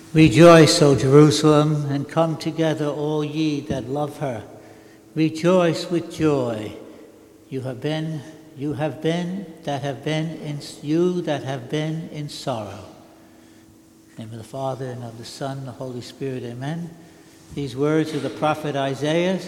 Rejoice, O Jerusalem, and come together, all ye that love her. Rejoice with joy. You have been that have been in sorrow. In the name of the Father, and of the Son, and the Holy Spirit, amen. These words of the prophet Isaiah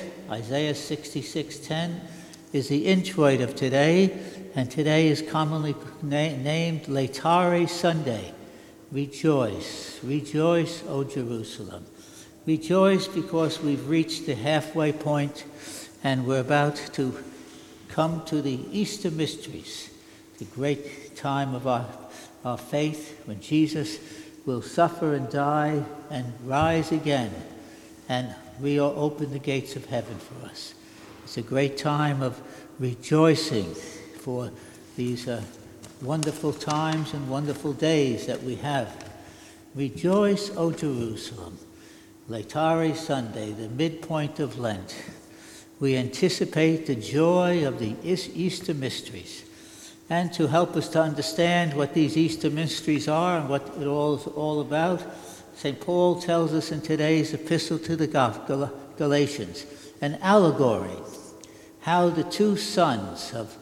66:10, is the introit of today, and today is commonly named Laetare Sunday. Rejoice, rejoice, O Jerusalem. Rejoice because we've reached the halfway point and we're about to come to the Easter mysteries, the great time of our faith when Jesus will suffer and die and rise again, and we will open the gates of heaven for us. It's a great time of rejoicing for these wonderful times and wonderful days that we have. Rejoice, O Jerusalem. Laetare Sunday, the midpoint of Lent. We anticipate the joy of the Easter mysteries. And to help us to understand what these Easter mysteries are and what it all is all about, St. Paul tells us in today's epistle to the Galatians, an allegory, how the two sons of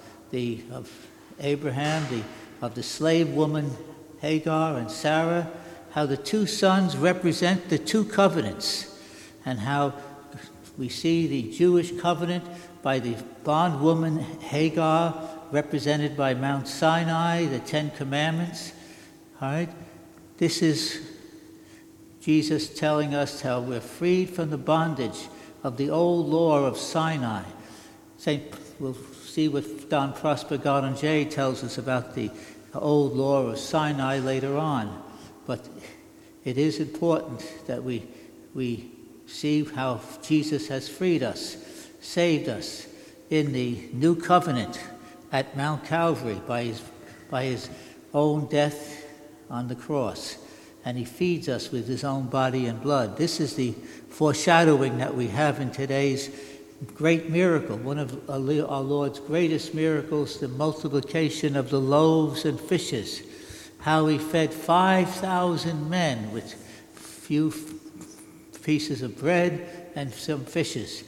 Abraham, of the slave woman Hagar and Sarah, how the two sons represent the two covenants, and how we see the Jewish covenant by the bondwoman Hagar, represented by Mount Sinai, the Ten Commandments. All right? This is Jesus telling us how we're freed from the bondage of the old law of Sinai. We'll see what Don Prosper Gardner tells us about the old law of Sinai later on. But it is important that we see how Jesus has freed us, saved us in the new covenant at Mount Calvary by his own death on the cross. And he feeds us with his own body and blood. This is the foreshadowing that we have in today's great miracle, one of our Lord's greatest miracles, the multiplication of the loaves and fishes, how he fed 5,000 men with few pieces of bread and some fishes.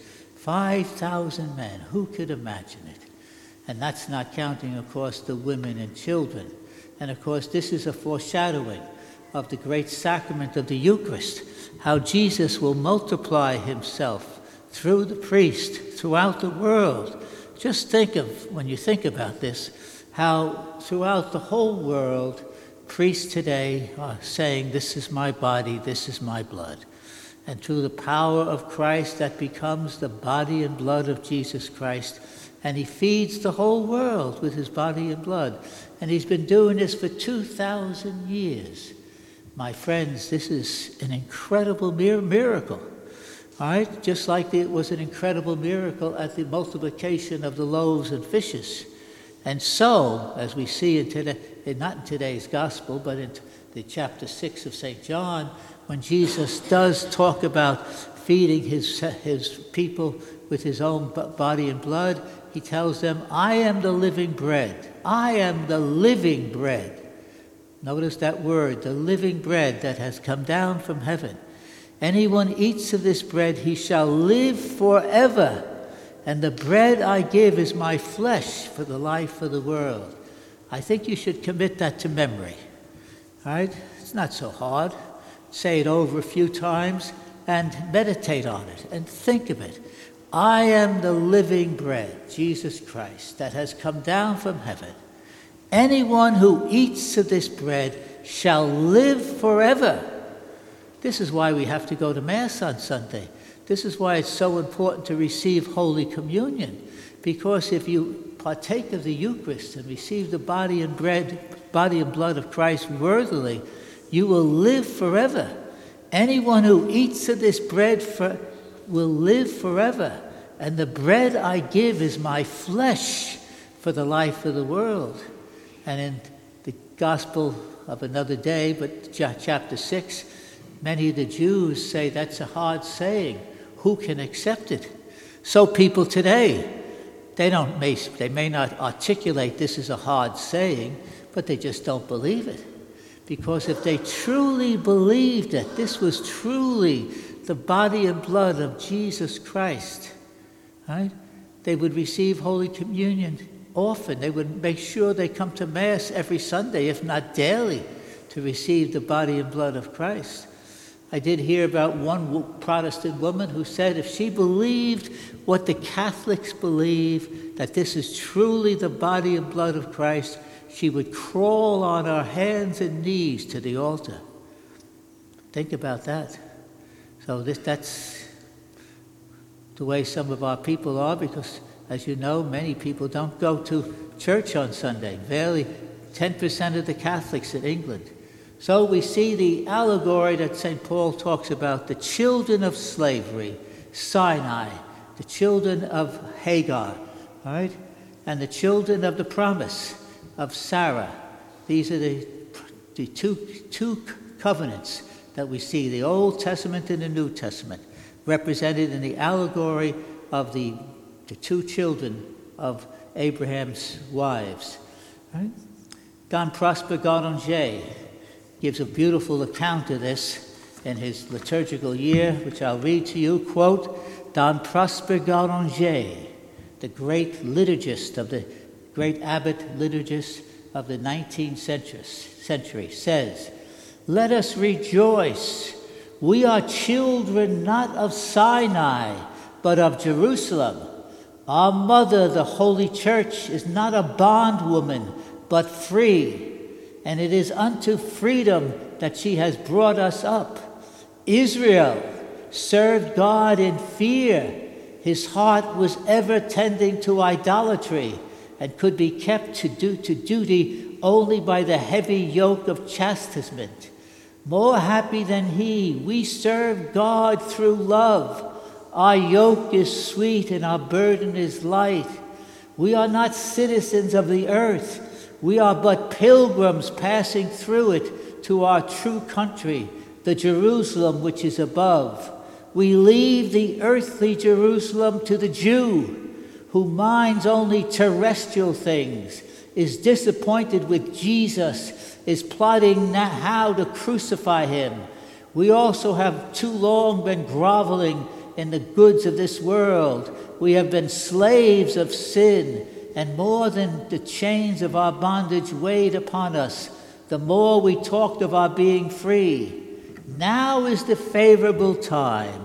5,000 men, who could imagine it? And that's not counting, of course, the women and children. And of course, this is a foreshadowing of the great sacrament of the Eucharist, how Jesus will multiply himself through the priest throughout the world. Just think of, when you think about this, how throughout the whole world, priests today are saying, this is my body, this is my blood. And through the power of Christ, that becomes the body and blood of Jesus Christ. And he feeds the whole world with his body and blood. And he's been doing this for 2,000 years. My friends, this is an incredible miracle. All right? Just like it was an incredible miracle at the multiplication of the loaves and fishes. And so, as we see not in today's gospel, but in the chapter 6 of St. John, when Jesus does talk about feeding his people with his own body and blood, he tells them, I am the living bread. I am the living bread. Notice that word, the living bread that has come down from heaven. Anyone eats of this bread, he shall live forever. And the bread I give is my flesh for the life of the world. I think you should commit that to memory. All right? It's not so hard. Say it over a few times and meditate on it and think of it. I am the living bread, Jesus Christ, that has come down from heaven. Anyone who eats of this bread shall live forever. This is why we have to go to Mass on Sunday. This is why it's so important to receive Holy Communion. Because if you partake of the Eucharist and receive the body and blood of Christ worthily, you will live forever. Anyone who eats of this bread will live forever. And the bread I give is my flesh for the life of the world. And in the Gospel of Another Day, but chapter 6, many of the Jews say that's a hard saying. Who can accept it? So people today, they may not articulate this as a hard saying, but they just don't believe it. Because if they truly believed that this was truly the body and blood of Jesus Christ, right, they would receive Holy Communion often. They would make sure they come to Mass every Sunday, if not daily, to receive the body and blood of Christ. I did hear about one Protestant woman who said if she believed what the Catholics believe, that this is truly the body and blood of Christ, she would crawl on her hands and knees to the altar. Think about that. So that's the way some of our people are, because, as you know, many people don't go to church on Sunday. Barely 10% of the Catholics in England. So we see the allegory that St. Paul talks about, the children of slavery, Sinai, the children of Hagar, right? And the children of the promise of Sarah. These are the two covenants that we see, the Old Testament and the New Testament, represented in the allegory of the two children of Abraham's wives. Right? Don Prosper Garanger gives a beautiful account of this in his liturgical year, which I'll read to you. Quote, Don Prosper Garanger, the great liturgist of the great abbot liturgist of the 19th century, says, "Let us rejoice. We are children not of Sinai, but of Jerusalem. Our mother, the Holy Church, is not a bondwoman, but free, and it is unto freedom that she has brought us up. Israel served God in fear. His heart was ever tending to idolatry, and could be kept to duty only by the heavy yoke of chastisement. More happy than he, we serve God through love. Our yoke is sweet and our burden is light. We are not citizens of the earth. We are but pilgrims passing through it to our true country, the Jerusalem which is above. We leave the earthly Jerusalem to the Jew, who minds only terrestrial things, is disappointed with Jesus, is plotting how to crucify him. We also have too long been groveling in the goods of this world. We have been slaves of sin, and more than the chains of our bondage weighed upon us, the more we talked of our being free. Now is the favorable time.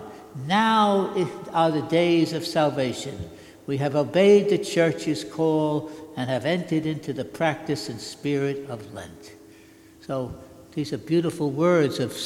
Now are the days of salvation. We have obeyed the Church's call and have entered into the practice and spirit of Lent." So these are beautiful words of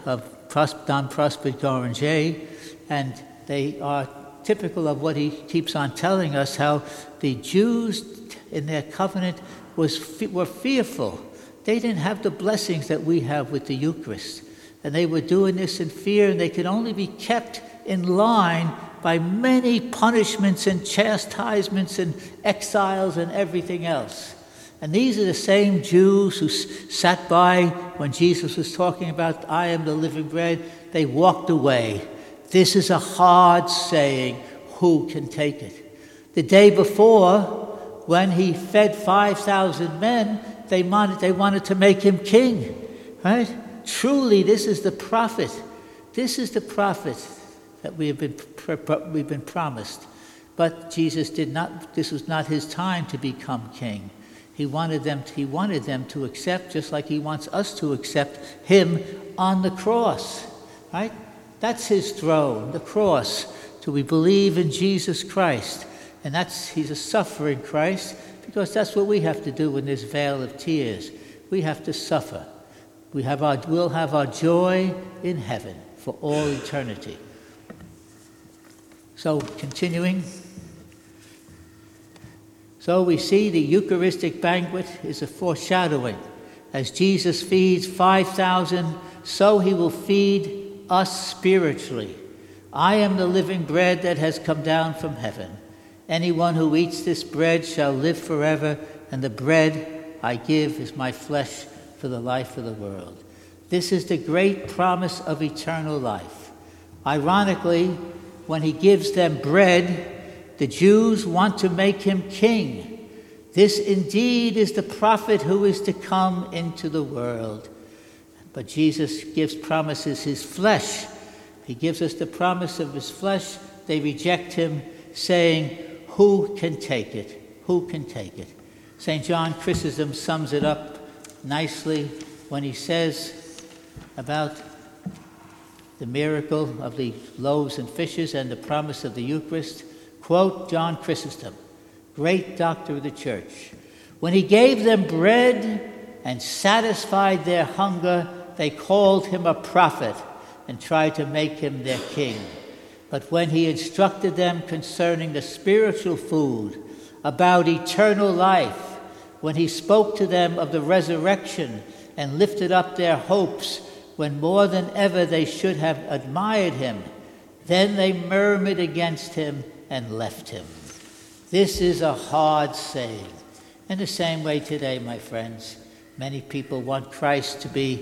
Don Prosper Garanger, and they are typical of what he keeps on telling us, how the Jews in their covenant were fearful. They didn't have the blessings that we have with the Eucharist, and they were doing this in fear, and they could only be kept in line by many punishments and chastisements and exiles and everything else. And these are the same Jews who sat by when Jesus was talking about, "I am the living bread." They walked away. This is a hard saying. Who can take it? The day before, when he fed 5,000 men, they wanted to make him king. Right? Truly, this is the prophet. This is the prophet that we've been promised. But Jesus did not. This was not his time to become king. He wanted them to accept, just like he wants us to accept him on the cross. Right? That's his throne, the cross. So we believe in Jesus Christ, and he's a suffering Christ, because that's what we have to do in this vale of tears. We have to suffer. We'll have our joy in heaven for all eternity. So, continuing. So we see the Eucharistic banquet is a foreshadowing. As Jesus feeds 5,000, so he will feed us spiritually. I am the living bread that has come down from heaven. Anyone who eats this bread shall live forever, and the bread I give is my flesh for the life of the world. This is the great promise of eternal life. Ironically, when he gives them bread, the Jews want to make him king. This indeed is the prophet who is to come into the world. But Jesus promises his flesh. He gives us the promise of his flesh. They reject him, saying, "Who can take it? Who can take it?" St. John Chrysostom sums it up nicely when he says about the miracle of the loaves and fishes and the promise of the Eucharist. Quote John Chrysostom, great doctor of the church. "When he gave them bread and satisfied their hunger, they called him a prophet and tried to make him their king. But when he instructed them concerning the spiritual food, about eternal life, when he spoke to them of the resurrection and lifted up their hopes, when more than ever they should have admired him, then they murmured against him and left him." This is a hard saying. In the same way today, my friends, many people want Christ to be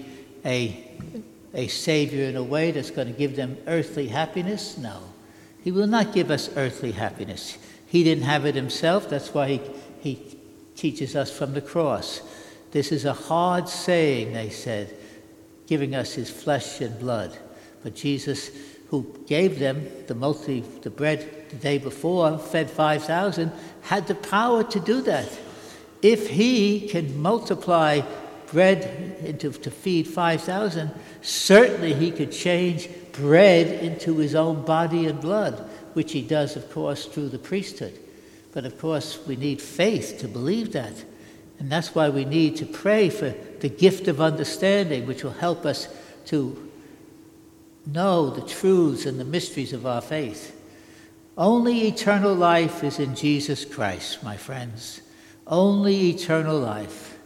a savior in a way that's going to give them earthly happiness. No, he will not give us earthly happiness. He didn't have it himself. That's why he teaches us from the cross. This is a hard saying, they said, giving us his flesh and blood. But Jesus, who gave them the bread the day before, fed 5,000, had the power to do that. If he can multiply bread to feed 5,000, certainly he could change bread into his own body and blood, which he does, of course, through the priesthood. But of course, we need faith to believe that. And that's why we need to pray for the gift of understanding, which will help us to know the truths and the mysteries of our faith. Only eternal life is in Jesus Christ, my friends. Only eternal life.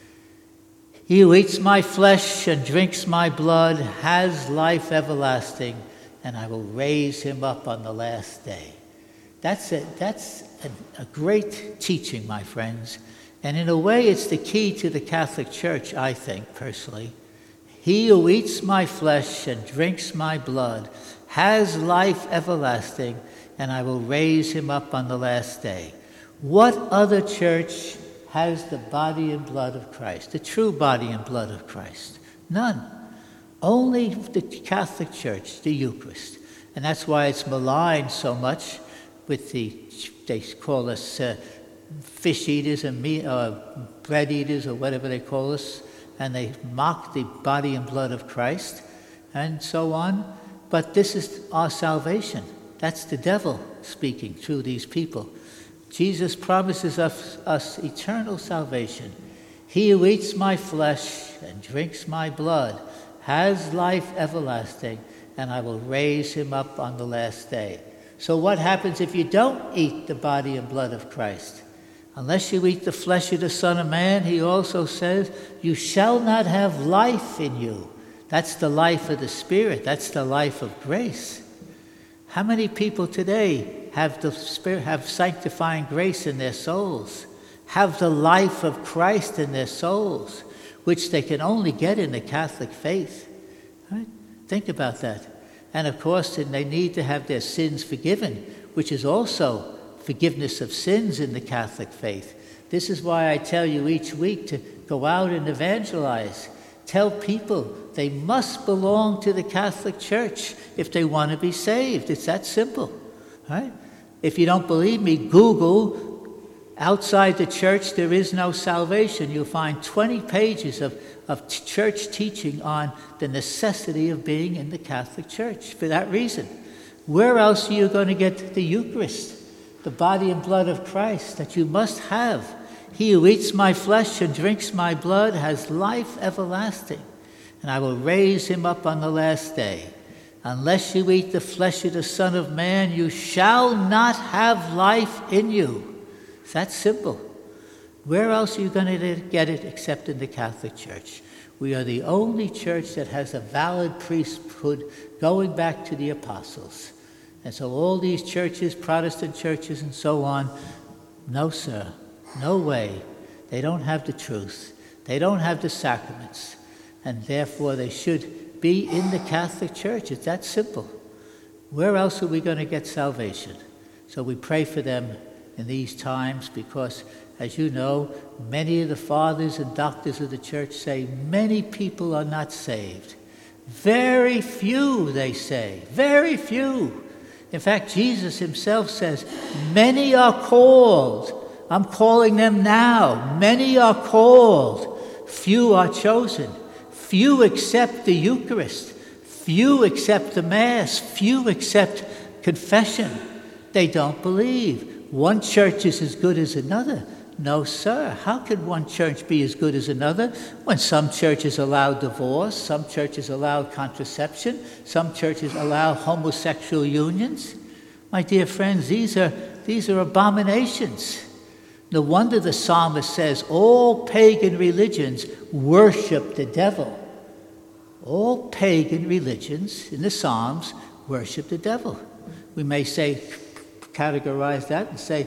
He who eats my flesh and drinks my blood has life everlasting, and I will raise him up on the last day. That's a great teaching, my friends. And in a way, it's the key to the Catholic Church, I think, personally. He who eats my flesh and drinks my blood has life everlasting, and I will raise him up on the last day. What other church has the body and blood of Christ, the true body and blood of Christ? None. Only the Catholic Church, the Eucharist. And that's why it's maligned so much with they call us fish eaters and bread eaters or whatever they call us, and they mock the body and blood of Christ and so on. But this is our salvation. That's the devil speaking through these people. Jesus promises us eternal salvation. He who eats my flesh and drinks my blood has life everlasting, and I will raise him up on the last day. So what happens if you don't eat the body and blood of Christ? Unless you eat the flesh of the Son of Man, he also says, you shall not have life in you. That's the life of the Spirit. That's the life of grace. How many people today have the Spirit, have sanctifying grace in their souls, have the life of Christ in their souls, which they can only get in the Catholic faith? Right? Think about that. And of course, they need to have their sins forgiven, which is also forgiveness of sins in the Catholic faith. This is why I tell you each week to go out and evangelize. Tell people they must belong to the Catholic Church if they want to be saved. It's that simple, right? If you don't believe me, Google, outside the church there is no salvation. You'll find 20 pages of church teaching on the necessity of being in the Catholic Church for that reason. Where else are you going to get the Eucharist, the body and blood of Christ that you must have? He who eats my flesh and drinks my blood has life everlasting, and I will raise him up on the last day. Unless you eat the flesh of the Son of Man, you shall not have life in you. It's that simple. Where else are you going to get it except in the Catholic Church? We are the only church that has a valid priesthood going back to the apostles. And so all these churches, Protestant churches and so on, no sir, no way. They don't have the truth. They don't have the sacraments. And therefore they should be in the Catholic Church. It's that simple. Where else are we going to get salvation? So we pray for them in these times, because as you know, many of the fathers and doctors of the church say many people are not saved. Very few, they say, very few. In fact, Jesus himself says, many are called. I'm calling them now. Many are called. Few are chosen. Few accept the Eucharist. Few accept the Mass. Few accept confession. They don't believe. One church is as good as another. No, sir. How could one church be as good as another when some churches allow divorce, some churches allow contraception, some churches allow homosexual unions? My dear friends, these are abominations. No wonder the psalmist says all pagan religions worship the devil. All pagan religions in the Psalms worship the devil. We may say, categorize that and say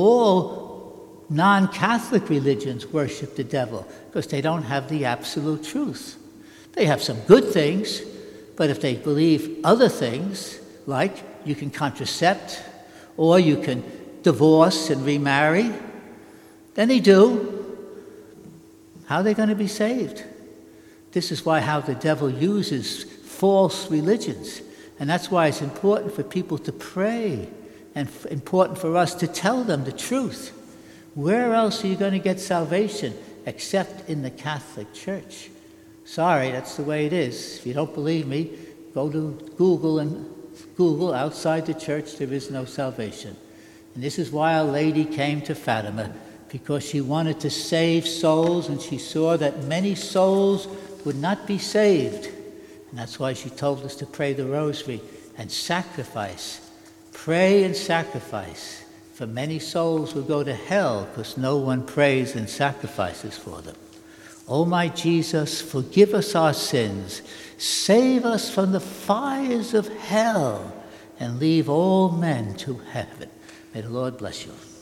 all non-Catholic religions worship the devil because they don't have the absolute truth. They have some good things, but if they believe other things, like you can contracept or you can divorce and remarry, then they do. How are they going to be saved? This is how the devil uses false religions. And that's why it's important for people to pray and important for us to tell them the truth. Where else are you going to get salvation except in the Catholic Church? Sorry, that's the way it is. If you don't believe me, go to Google and Google outside the church there is no salvation. And this is why Our Lady came to Fatima, because she wanted to save souls, and she saw that many souls would not be saved. And that's why she told us to pray the rosary and sacrifice. Pray and sacrifice. For many souls will go to hell because no one prays and sacrifices for them. O my Jesus, forgive us our sins. Save us from the fires of hell and leave all men to heaven. May the Lord bless you.